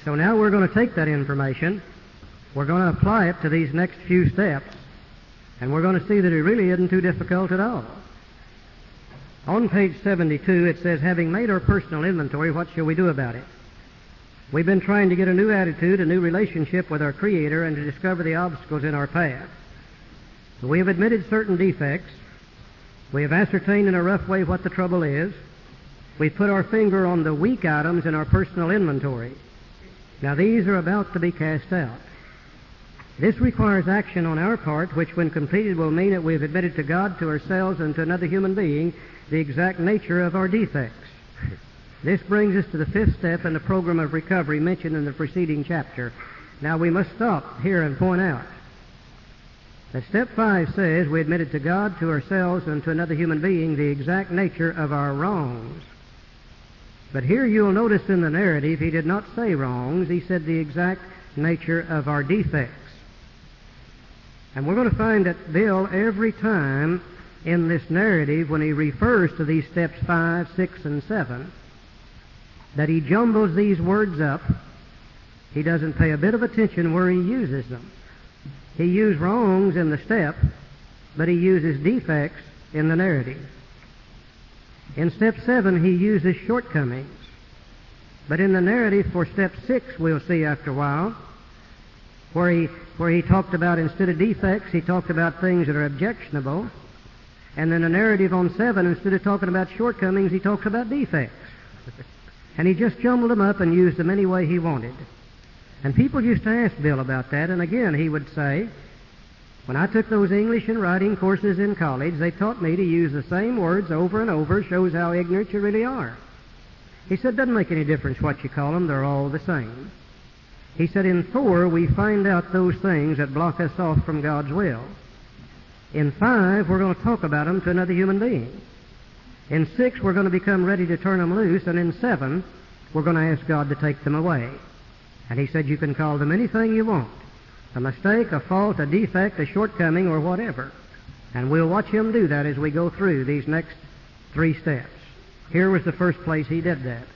So now we're going to take that information, we're going to apply it to these next few steps, and we're going to see that it really isn't too difficult at all. On page 72, it says, having made our personal inventory, what shall we do about it? We've been trying to get a new attitude, a new relationship with our Creator, and to discover the obstacles in our path. So we have admitted certain defects. We have ascertained in a rough way what the trouble is. We've put our finger on the weak items in our personal inventory. Now these are about to be cast out. This requires action on our part, which when completed will mean that we have admitted to God, to ourselves, and to another human being the exact nature of our defects. This brings us to the fifth step in the program of recovery mentioned in the preceding chapter. Now we must stop here and point out that step 5 says we admitted to God, to ourselves, and to another human being the exact nature of our wrongs. But here you'll notice in the narrative he did not say wrongs, he said the exact nature of our defects. And we're going to find that Bill, every time in this narrative, when he refers to these steps 5, 6, and 7, that he jumbles these words up. He doesn't pay a bit of attention where he uses them. He used wrongs in the step, but he uses defects in the narrative. In step 7, he uses shortcomings. But in the narrative for step 6, we'll see after a while, where he talked about, instead of defects, he talked about things that are objectionable. And then the narrative on 7, instead of talking about shortcomings, he talks about defects. And he just jumbled them up and used them any way he wanted. And people used to ask Bill about that, and again he would say, when I took those English and writing courses in college, they taught me to use the same words over and over, shows how ignorant you really are. He said, doesn't make any difference what you call them, they're all the same. He said, in 4, we find out those things that block us off from God's will. In 5, we're going to talk about them to another human being. In 6, we're going to become ready to turn them loose, and in 7, we're going to ask God to take them away. And he said you can call them anything you want, a mistake, a fault, a defect, a shortcoming, or whatever. And we'll watch him do that as we go through these next 3 steps. Here was the first place he did that.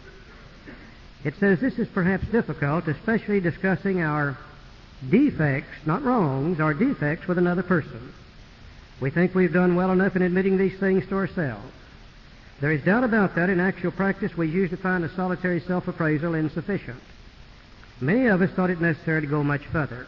It says this is perhaps difficult, especially discussing our defects, not wrongs, our defects with another person. We think we've done well enough in admitting these things to ourselves. There is doubt about that. In actual practice, we usually find a solitary self-appraisal insufficient. Many of us thought it necessary to go much further.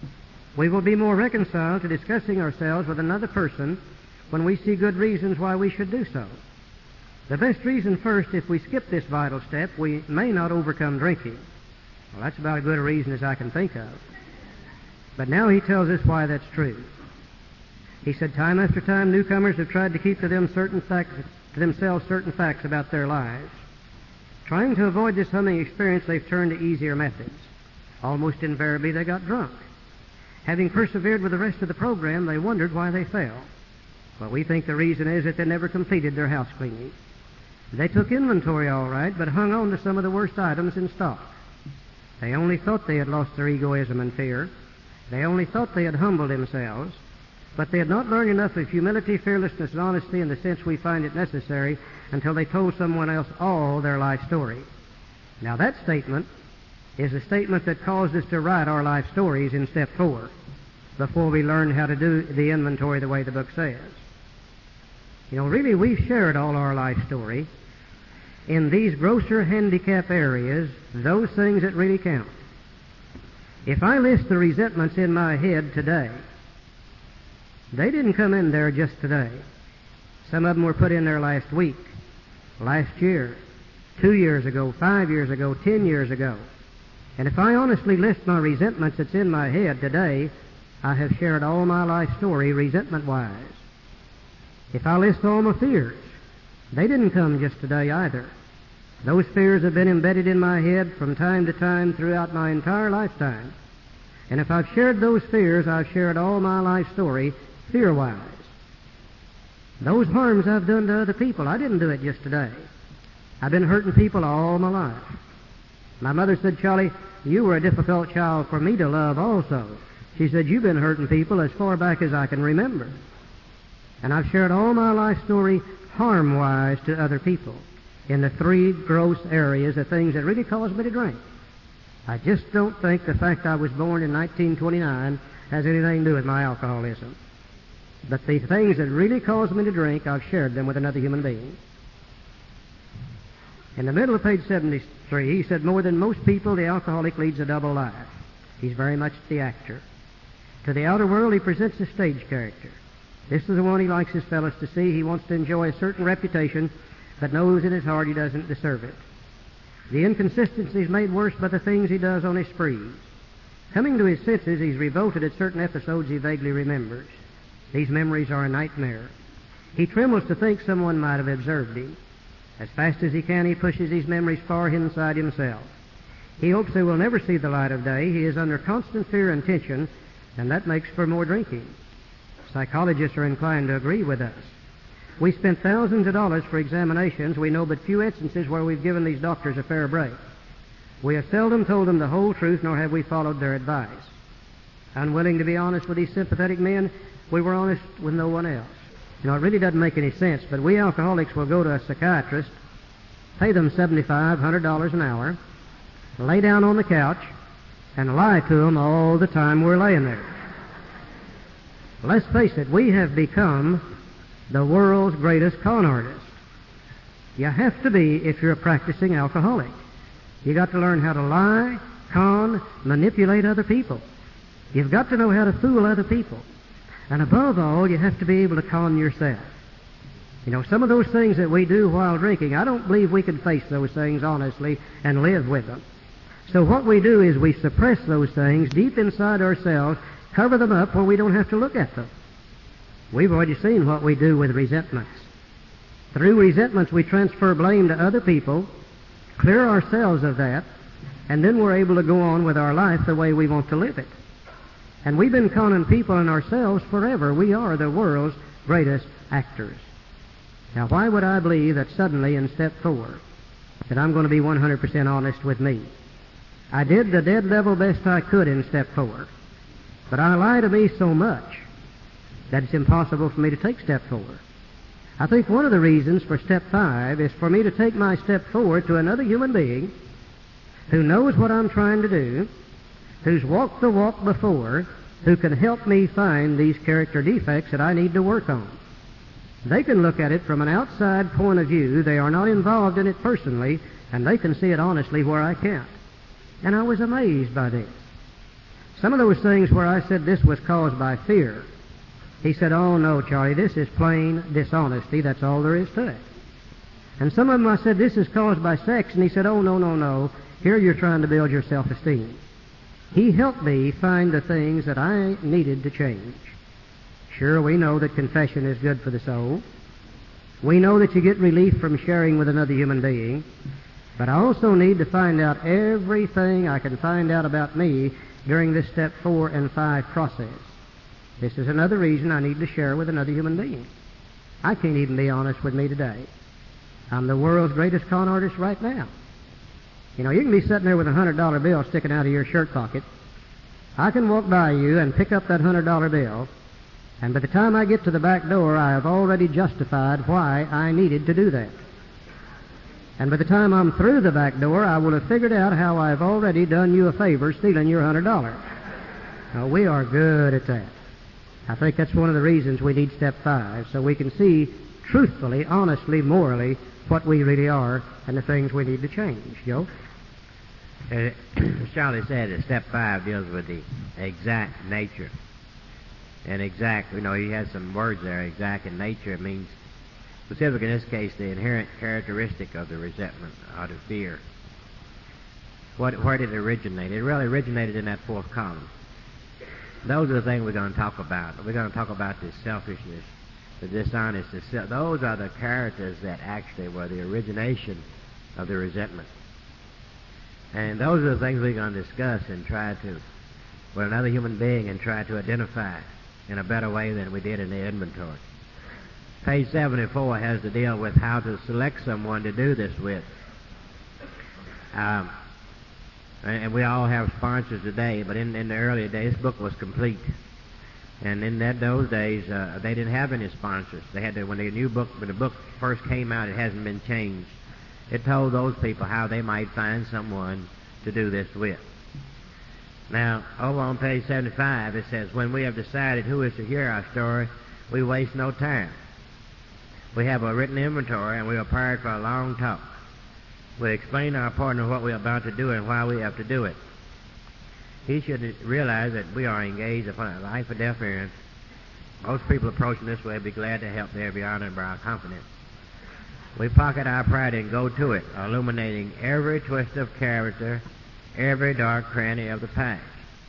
We will be more reconciled to discussing ourselves with another person when we see good reasons why we should do so. The best reason first, if we skip this vital step, we may not overcome drinking. Well, that's about as good a reason as I can think of. But now he tells us why that's true. He said, time after time, newcomers have tried to keep to themselves certain facts about their lives. Trying to avoid this humbling experience, they've turned to easier methods. Almost invariably, they got drunk. Having persevered with the rest of the program, they wondered why they failed. Well, we think the reason is that they never completed their house cleaning. They took inventory all right, but hung on to some of the worst items in stock. They only thought they had lost their egoism and fear. They only thought they had humbled themselves. But they had not learned enough of humility, fearlessness, and honesty in the sense we find it necessary until they told someone else all their life story. Now that statement is a statement that caused us to write our life stories in step 4 before we learned how to do the inventory the way the book says. You know, really we've shared all our life story in these grosser handicap areas, those things that really count. If I list the resentments in my head today, they didn't come in there just today. Some of them were put in there last week, last year, 2 years ago, 5 years ago, 10 years ago. And if I honestly list my resentments that's in my head today, I have shared all my life story resentment-wise. If I list all my fears, they didn't come just today either. Those fears have been embedded in my head from time to time throughout my entire lifetime. And if I've shared those fears, I've shared all my life story fear-wise. Those harms I've done to other people, I didn't do it just today. I've been hurting people all my life. My mother said, Charlie, you were a difficult child for me to love also. She said, you've been hurting people as far back as I can remember. And I've shared all my life story harm-wise to other people in the 3 gross areas of things that really caused me to drink. I just don't think the fact I was born in 1929 has anything to do with my alcoholism. But the things that really caused me to drink, I've shared them with another human being. In the middle of page 73, he said, more than most people, the alcoholic leads a double life. He's very much the actor. To the outer world, he presents a stage character. This is the one he likes his fellows to see. He wants to enjoy a certain reputation, but knows in his heart he doesn't deserve it. The inconsistency is made worse by the things he does on his sprees. Coming to his senses, he's revolted at certain episodes he vaguely remembers. These memories are a nightmare. He trembles to think someone might have observed him. As fast as he can, he pushes these memories far inside himself. He hopes they will never see the light of day. He is under constant fear and tension, and that makes for more drinking. Psychologists are inclined to agree with us. We spent thousands of dollars for examinations. We know but few instances where we've given these doctors a fair break. We have seldom told them the whole truth, nor have we followed their advice. Unwilling to be honest with these sympathetic men, we were honest with no one else. You know, it really doesn't make any sense, but we alcoholics will go to a psychiatrist, pay them $75, $100 an hour, lay down on the couch, and lie to them all the time we're laying there. Let's face it, we have become the world's greatest con artist. You have to be if you're a practicing alcoholic. You got to learn how to lie, con, manipulate other people. You've got to know how to fool other people. And above all, you have to be able to con yourself. You know, some of those things that we do while drinking, I don't believe we can face those things honestly and live with them. So what we do is we suppress those things deep inside ourselves, cover them up where we don't have to look at them. We've already seen what we do with resentments. Through resentments, we transfer blame to other people, clear ourselves of that, and then we're able to go on with our life the way we want to live it. And we've been conning people and ourselves forever. We are the world's greatest actors. Now, why would I believe that suddenly in step 4 that I'm going to be 100% honest with me? I did the dead level best I could in step 4, but I lie to me so much that it's impossible for me to take step 4. I think one of the reasons for step 5 is for me to take my step 4 to another human being who knows what I'm trying to do, who's walked the walk before, who can help me find these character defects that I need to work on. They can look at it from an outside point of view. They are not involved in it personally, and they can see it honestly where I can't. And I was amazed by this. Some of those things where I said this was caused by fear, he said, oh no, Charlie, this is plain dishonesty. That's all there is to it. And some of them I said, this is caused by sex, and he said, oh no. Here you're trying to build your self-esteem. He helped me find the things that I needed to change. Sure, we know that confession is good for the soul. We know that you get relief from sharing with another human being. But I also need to find out everything I can find out about me during this step 4 and 5 process. This is another reason I need to share with another human being. I can't even be honest with me today. I'm the world's greatest con artist right now. You know, you can be sitting there with a $100 bill sticking out of your shirt pocket. I can walk by you and pick up that $100 bill, and by the time I get to the back door, I have already justified why I needed to do that. And by the time I'm through the back door, I will have figured out how I've already done you a favor stealing your $100. Now, we are good at that. I think that's one of the reasons we need step 5, so we can see truthfully, honestly, morally, what we really are and the things we need to change. Joe? Charlie said that step 5 deals with the exact nature. And exact, you know, he has some words there. Exact in nature means, specific in this case, the inherent characteristic of the resentment or the fear. Where did it originate? It really originated in that 4th column. Those are the things we're going to talk about. We're going to talk about the selfishness, the dishonesty. Those are the characters that actually were the origination of the resentment. And those are the things we're going to discuss and try to, with another human being, and try to identify in a better way than we did in the inventory. Page 74 has to deal with how to select someone to do this with. And we all have sponsors today, but in the earlier days, this book was complete. And in those days, they didn't have any sponsors. They had to, when the book first came out, it hasn't been changed. It told those people how they might find someone to do this with. Now, over on page 75, it says, when we have decided who is to hear our story, we waste no time. We have a written inventory, and we are prepared for a long talk. We explain to our partner what we are about to do and why we have to do it. He should realize that we are engaged upon a life or death errand. Most people approaching this way be glad to help. They'll be honored by our confidence. We pocket our pride and go to it, illuminating every twist of character, every dark cranny of the past.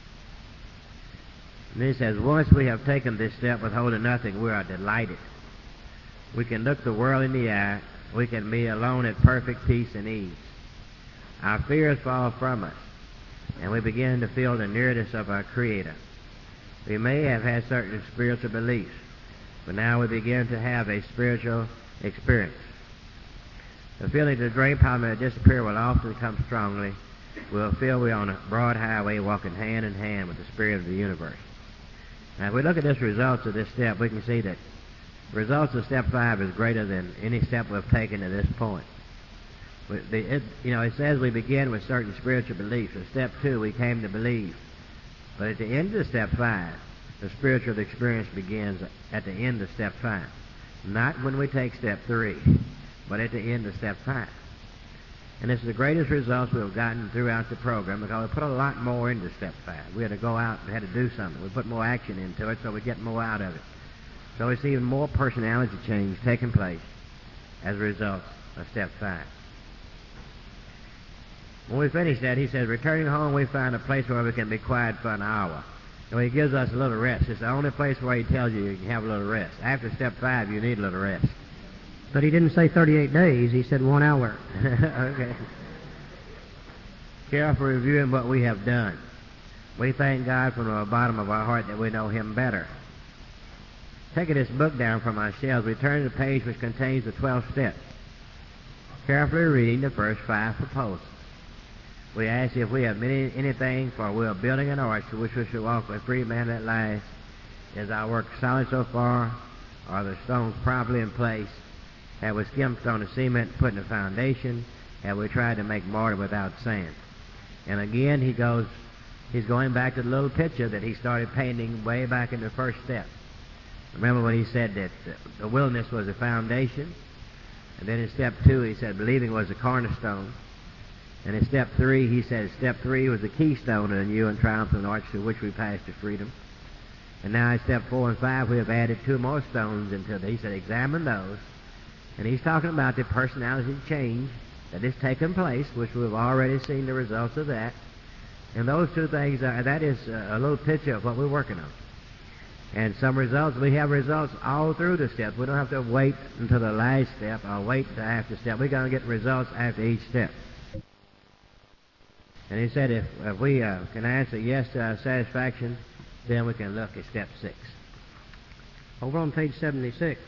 And he says, once we have taken this step withholding nothing, we are delighted. We can look the world in the eye. We can be alone at perfect peace and ease. Our fears fall from us, and we begin to feel the nearness of our Creator. We may have had certain spiritual beliefs, but now we begin to have a spiritual experience. The feeling to drain power may disappear will often come strongly. We'll feel we're on a broad highway walking hand in hand with the Spirit of the universe. Now, if we look at the results of this step, we can see that the results of Step 5 is greater than any step we've taken to this point. It says we begin with certain spiritual beliefs. In Step 2, we came to believe. But at the end of Step 5, the spiritual experience begins at the end of Step 5. Not when we take Step 3, but at the end of Step 5. And it's the greatest results we've gotten throughout the program because we put a lot more into Step 5. We had to go out and had to do something. We put more action into it so we get more out of it. So we see even more personality change taking place as a result of Step 5. When we finish that, he says, returning home, we find a place where we can be quiet for an hour. So he gives us a little rest. It's the only place where he tells you can have a little rest. After Step 5, you need a little rest. But he didn't say 38 days. He said 1 hour. Okay. Careful reviewing what we have done. We thank God from the bottom of our heart that we know Him better. Taking this book down from our shelves, we turn to the page which contains the 12 steps. Carefully reading the first 5 proposals. We ask if we have anything, for we are building an arch to which we shall walk with free man at last. Is our work solid so far? Are the stones properly in place? Have we skimped on the cement, putting the foundation? Have we tried to make mortar without sand? And again, he's going back to the little picture that he started painting way back in the first step. Remember when he said that the wilderness was the foundation? And then in Step 2, he said believing was the cornerstone. And in Step 3, he said Step 3 was the keystone of the new and triumphant arch through which we pass to freedom. And now in Step 4 and 5, we have added 2 more stones into it. He said examine those. And he's talking about the personality change that is taking place, which we've already seen the results of that. And those 2 things, that is a little picture of what we're working on. And some results, we have results all through the steps. We don't have to wait until the last step or wait until after step. We're going to get results after each step. And he said if we can answer yes to our satisfaction, then we can look at Step 6. Over on page 76.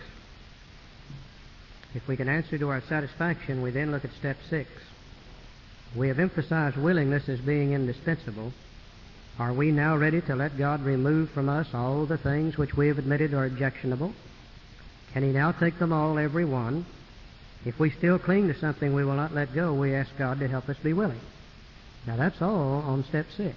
If we can answer to our satisfaction, we then look at Step 6. We have emphasized willingness as being indispensable. Are we now ready to let God remove from us all the things which we have admitted are objectionable? Can He now take them all, every one? If we still cling to something we will not let go, we ask God to help us be willing. Now that's all on Step 6.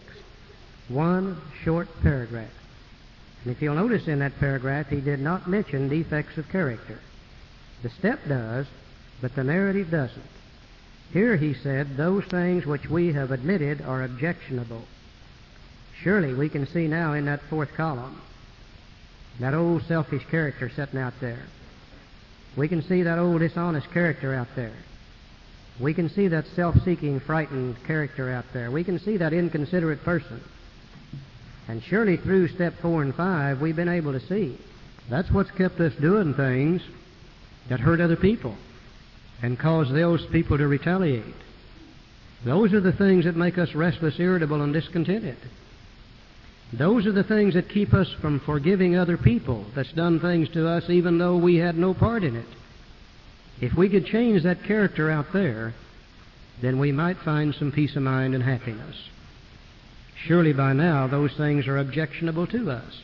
1 short paragraph. And if you'll notice in that paragraph, he did not mention defects of character. The step does, but the narrative doesn't. Here he said, those things which we have admitted are objectionable. Surely we can see now in that 4th column, that old selfish character sitting out there. We can see that old dishonest character out there. We can see that self-seeking, frightened character out there. We can see that inconsiderate person. And surely through Step 4 and 5, we've been able to see that's what's kept us doing things that hurt other people and cause those people to retaliate. Those are the things that make us restless, irritable, and discontented. Those are the things that keep us from forgiving other people that's done things to us even though we had no part in it. If we could change that character out there, then we might find some peace of mind and happiness. Surely by now those things are objectionable to us.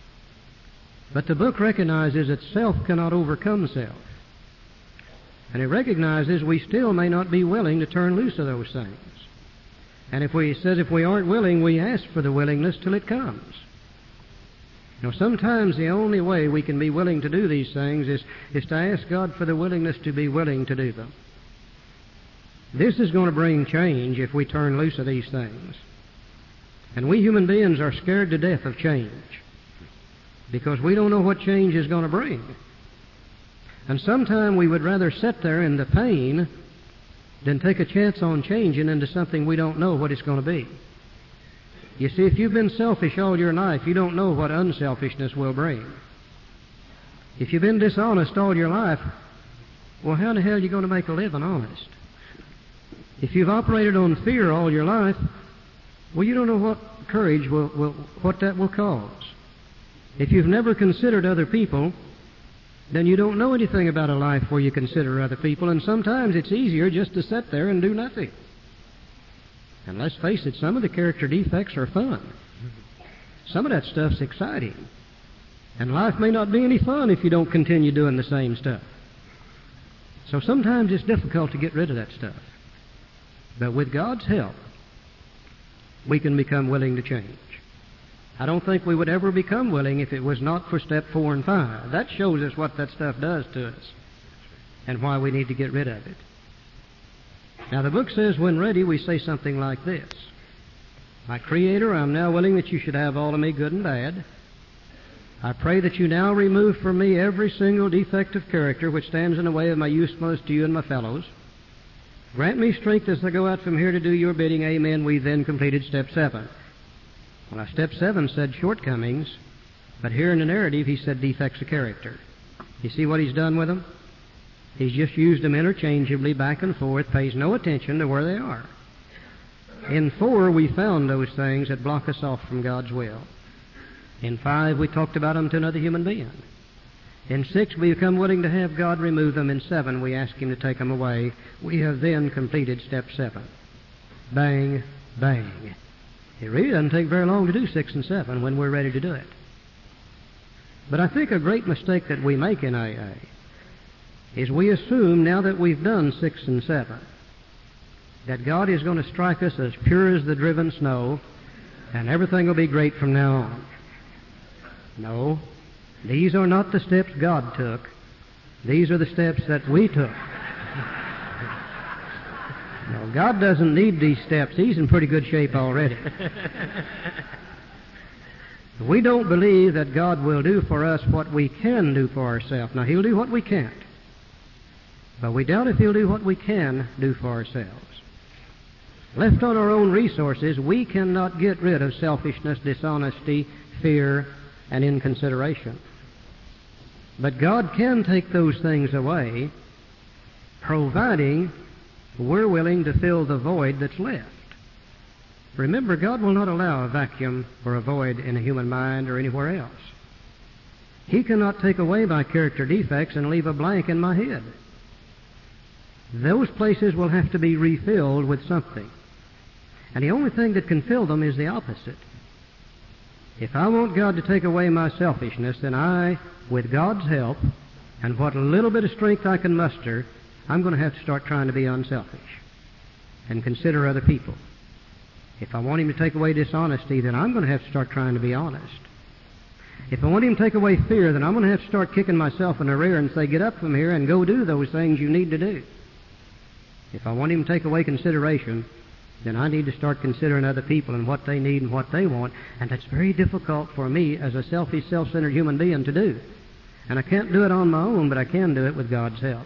But the book recognizes that self cannot overcome self. And it recognizes we still may not be willing to turn loose of those things. And if we aren't willing, we ask for the willingness till it comes. Sometimes the only way we can be willing to do these things is to ask God for the willingness to be willing to do them. This is going to bring change if we turn loose of these things. And we human beings are scared to death of change because we don't know what change is going to bring. And sometimes we would rather sit there in the pain than take a chance on changing into something we don't know what it's going to be. You see, if you've been selfish all your life, you don't know what unselfishness will bring. If you've been dishonest all your life, well, how the hell are you going to make a living honest? If you've operated on fear all your life, well, you don't know what courage what that will cause. If you've never considered other people, then you don't know anything about a life where you consider other people, and sometimes it's easier just to sit there and do nothing. And let's face it, some of the character defects are fun. Some of that stuff's exciting. And life may not be any fun if you don't continue doing the same stuff. So sometimes it's difficult to get rid of that stuff. But with God's help, we can become willing to change. I don't think we would ever become willing if it was not for step 4 and 5. That shows us what that stuff does to us and why we need to get rid of it. Now, the book says, when ready, we say something like this. My Creator, I'm now willing that you should have all of me, good and bad. I pray that you now remove from me every single defect of character which stands in the way of my usefulness to you and my fellows. Grant me strength as I go out from here to do your bidding. Amen. We then completed step 7. Well, now, step 7 said shortcomings, but here in the narrative he said defects of character. You see what he's done with them? He's just used them interchangeably back and forth, pays no attention to where they are. In 4, we found those things that block us off from God's will. In 5, we talked about them to another human being. In 6, we become willing to have God remove them. In 7, we ask Him to take them away. We have then completed step 7. Bang, bang. It really doesn't take very long to do 6 and 7 when we're ready to do it. But I think a great mistake that we make in AA is we assume now that we've done 6 and 7 that God is going to strike us as pure as the driven snow and everything will be great from now on. No, these are not the steps God took. These are the steps that we took. No, God doesn't need these steps. He's in pretty good shape already. We don't believe that God will do for us what we can do for ourselves. Now, He'll do what we can't. But we doubt if He'll do what we can do for ourselves. Left on our own resources, we cannot get rid of selfishness, dishonesty, fear, and inconsideration. But God can take those things away, providing we're willing to fill the void that's left. Remember, God will not allow a vacuum or a void in a human mind or anywhere else. He cannot take away my character defects and leave a blank in my head. Those places will have to be refilled with something. And the only thing that can fill them is the opposite. If I want God to take away my selfishness, then I, with God's help, and what little bit of strength I can muster, I'm going to have to start trying to be unselfish and consider other people. If I want Him to take away dishonesty, then I'm going to have to start trying to be honest. If I want Him to take away fear, then I'm going to have to start kicking myself in the rear and say, get up from here and go do those things you need to do. If I want Him to take away consideration, then I need to start considering other people and what they need and what they want. And that's very difficult for me as a selfish, self-centered human being to do. And I can't do it on my own, but I can do it with God's help.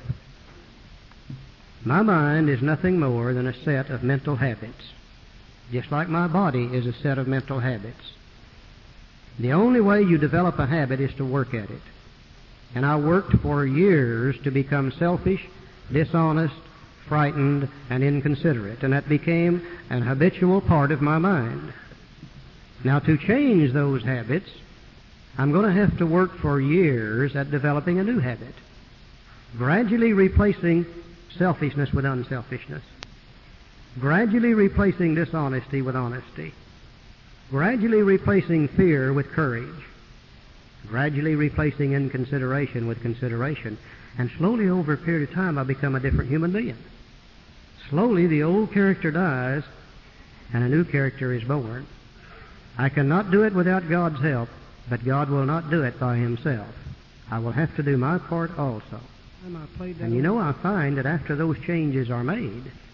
My mind is nothing more than a set of mental habits, just like my body is a set of mental habits. The only way you develop a habit is to work at it. And I worked for years to become selfish, dishonest, frightened, and inconsiderate, and that became an habitual part of my mind. Now, to change those habits, I'm going to have to work for years at developing a new habit, gradually replacing selfishness with unselfishness, gradually replacing dishonesty with honesty, gradually replacing fear with courage, gradually replacing inconsideration with consideration, and slowly over a period of time I become a different human being. Slowly the old character dies and a new character is born. I cannot do it without God's help, but God will not do it by himself. I will have to do my part also. And you know, I find that after those changes are made,